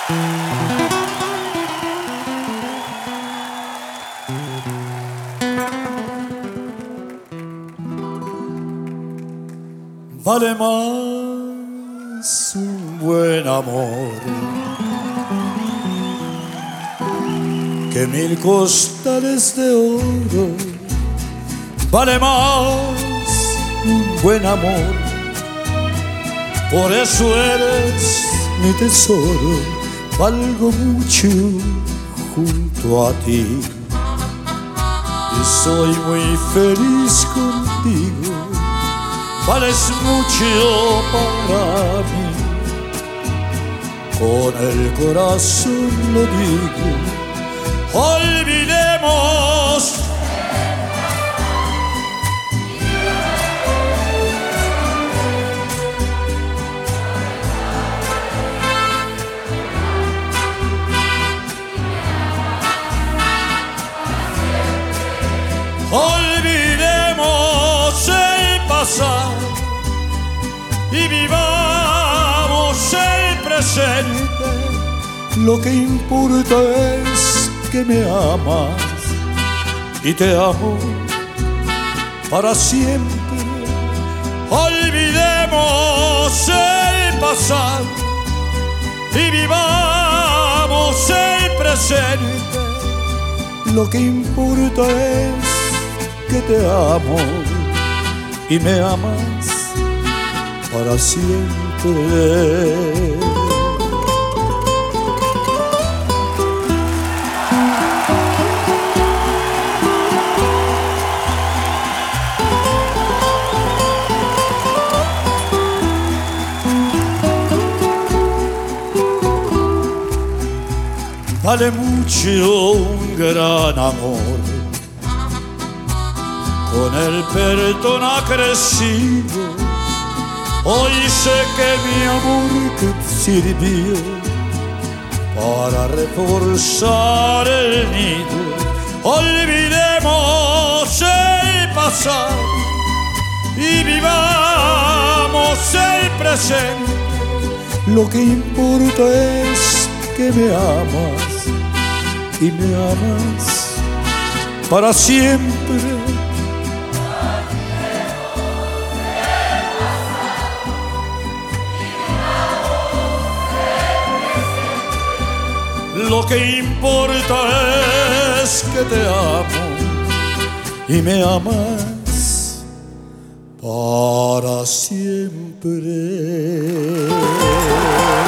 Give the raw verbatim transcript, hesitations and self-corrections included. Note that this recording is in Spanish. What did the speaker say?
Vale más un buen amor que mil costales de oro. Vale más un buen amor, por eso eres mi tesoro. Valgo mucho junto a ti y soy muy feliz contigo. Vales mucho para mí, con el corazón lo digo. Olvidemos Olvidemos el pasado y vivamos el presente. Lo que importa es que me amas y te amo para siempre. Olvidemos el pasado y vivamos el presente. Lo que importa es que te amo y me amas para siempre. Vale mucho un gran amor, con el perdón ha crecido. Hoy sé que mi amor te sirvió para reforzar el nido. Olvidemos el pasado y vivamos el presente. Lo que importa es que me amas y me amas para siempre. Lo que importa es que te amo y me amas para siempre.